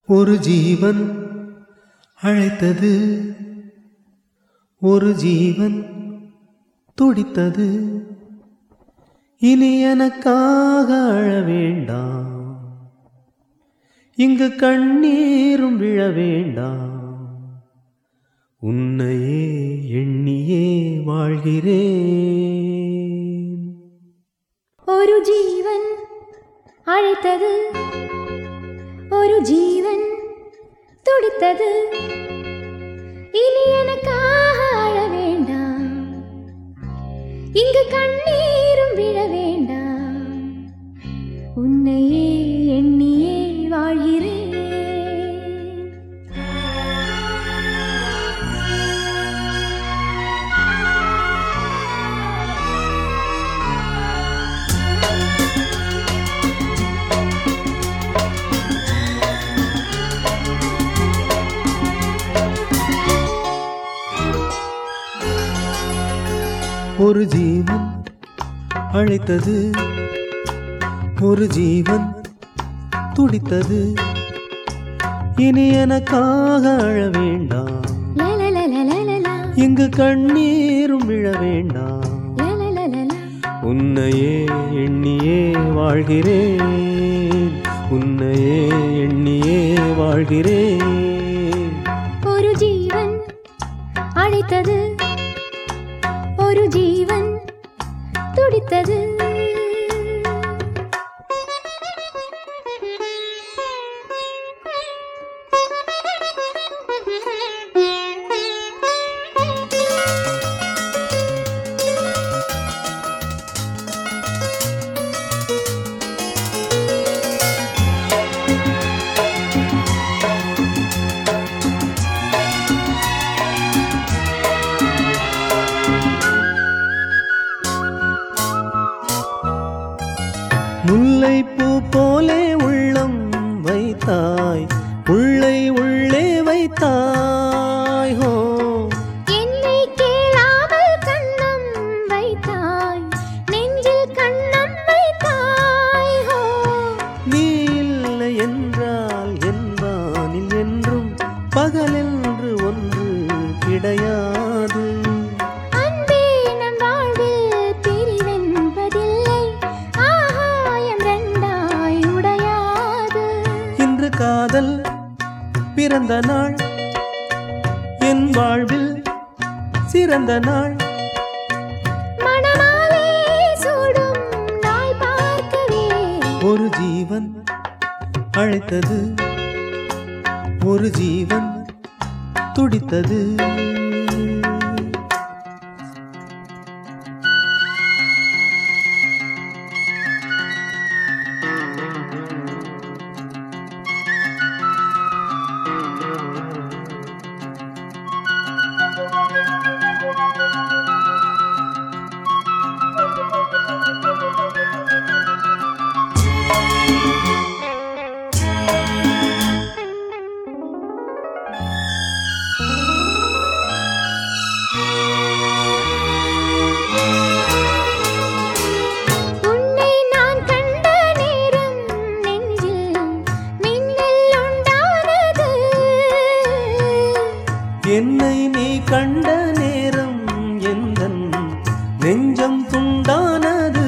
ஒரு ஜீவன் அழைத்தது, ஒரு ஜீவன் துடித்தது. இனி எனக்காக அழ வேண்டாம், இங்கு கண்ணீரும் விழ வேண்டாம். உன்னையே எண்ணியே வாழ்கிறேன். ஒரு ஜீவன் அழைத்தது, ஒரு ஜீவன் துடித்தது. இனி எனக்காக அழ வேண்டாம், இங்கு கண்ணீரும் விழ வேண்டாம். உன்னையே எண்ணியே வாழ்கிறேன். ஒரு ஜீவன் அழைத்தது, ஒரு ஜீவன் துடித்தது. இனி எனக்காக அழ வேண்டாம், இங்கு கண்ணீரும் விழ வேண்டாம். உன்னையே எண்ணியே வாழ்கிறேன், உன்னையே எண்ணியே வாழ்கிறேன். ஒரு ஜீவன் அழைத்தது, ஒரு ஜீவன் துடித்தது. முல்லைப்பூ போலே உள்ளம் வைத்தாய், உள்ளை உள்ளே வைத்தாய். ஹோ, என்னை கேளாமல் கண்ணம் வைத்தாய், நெஞ்சில் கண்ணம் வைத்தாய். ஹோ, நீ இல்லை என்றால் என் வானில் என்றும் பகலென்று ஒன்று கிடையாது. காதல் பிறந்த நாள், என் வாழ்வில் சிறந்த நாள். மணமாலை சூடும் நாள் பார்க்கவே. ஒரு ஜீவன் அழைத்தது, ஒரு ஜீவன் துடித்தது. என்னை நீ கண்ட நேரம் எந்தன் நெஞ்சம் துண்டானது.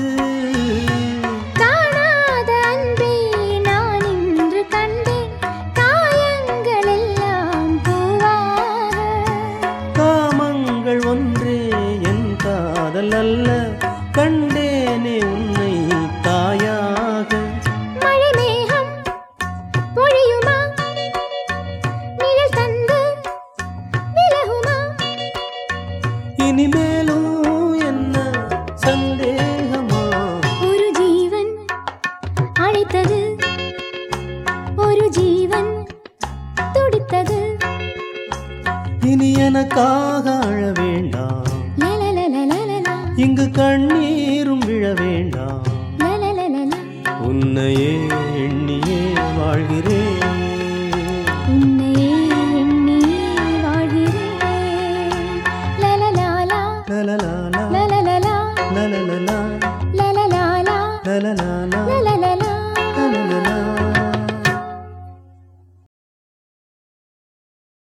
காணாத அன்பே நான் இன்று கண்டேன், காயங்கள் எல்லாம் பூவாக. காமங்கள் ஒன்றே என் காதல் அல்ல, கண்டேனே உன்னை தாயாக. மழை மேகம் பொழியுமா, நிழல் தந்து விலகுமா? இனிமேலும் என்ன சந்தேகமா? ஒரு ஜீவன் அழைத்தது, ஒரு ஜீவன் துடித்தது. இனி எனக்காக அழ வேண்டாம், இங்கு கண்ணீரும் விழ வேண்டாம். உன்னையே எண்ணியே வாழ்கிறேன்.